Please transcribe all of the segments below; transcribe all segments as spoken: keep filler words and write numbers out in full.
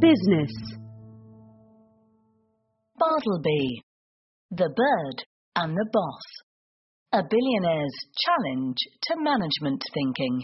business. Bartleby, the bird and the boss. A billionaire's challenge to management thinking.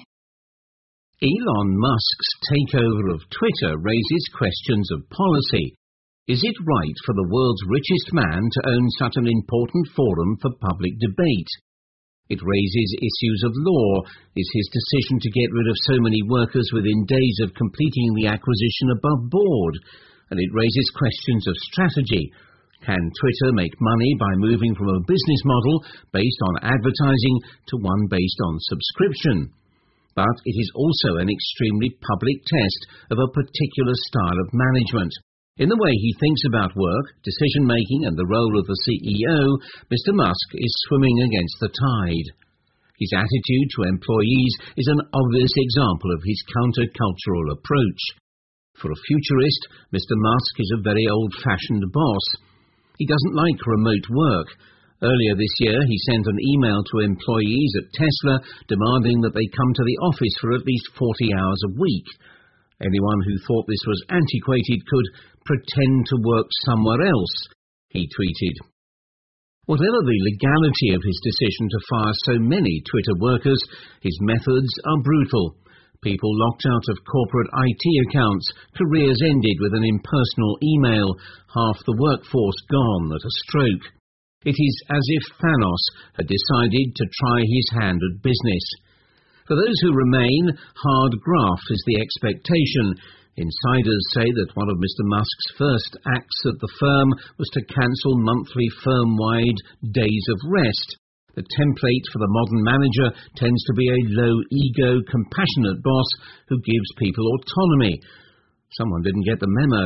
Elon Musk's takeover of Twitter raises questions of policy. Is it right for the world's richest man to own such an important forum for public debate? It raises issues of law. Is his decision to get rid of so many workers within days of completing the acquisition above board? And it raises questions of strategy. Can Twitter make money by moving from a business model based on advertising to one based on subscription? But it is also an extremely public test of a particular style of management. In the way he thinks about work, decision-making and the role of the C E O, Mister Musk is swimming against the tide. His attitude to employees is an obvious example of his counter-cultural approach. For a futurist, Mister Musk is a very old-fashioned boss. He doesn't like remote work. Earlier this year, he sent an email to employees at Tesla demanding that they come to the office for at least forty hours a week. Anyone who thought this was antiquated could pretend to work somewhere else, he tweeted. Whatever the legality of his decision to fire so many Twitter workers, his methods are brutal. People locked out of corporate I T accounts, careers ended with an impersonal email, half the workforce gone at a stroke. It is as if Thanos had decided to try his hand at business. For those who remain, hard graft is the expectation. Insiders say that one of Mister Musk's first acts at the firm was to cancel monthly firm-wide days of rest. The template for the modern manager tends to be a low-ego, compassionate boss who gives people autonomy. Someone didn't get the memo.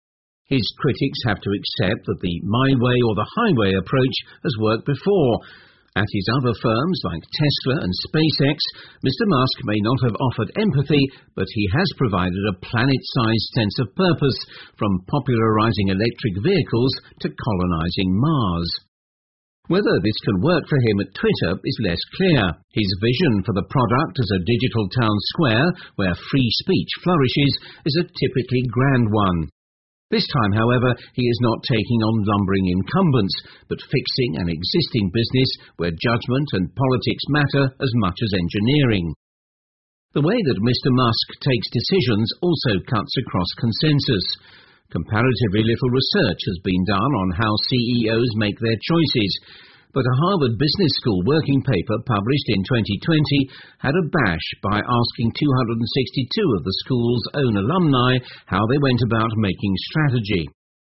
His critics have to accept that the my way or the highway approach has worked before. At his other firms like Tesla and SpaceX, Mister Musk may not have offered empathy, but he has provided a planet-sized sense of purpose, from popularizing electric vehicles to colonizing Mars. Whether this can work for him at Twitter is less clear. His vision for the product as a digital town square where free speech flourishes is a typically grand one. This time, however, he is not taking on lumbering incumbents, but fixing an existing business where judgment and politics matter as much as engineering. The way that Mister Musk takes decisions also cuts across consensus. Comparatively little research has been done on how C E Os make their choices, but a Harvard Business School working paper published in twenty twenty had a bash by asking two hundred sixty-two of the school's own alumni how they went about making strategy.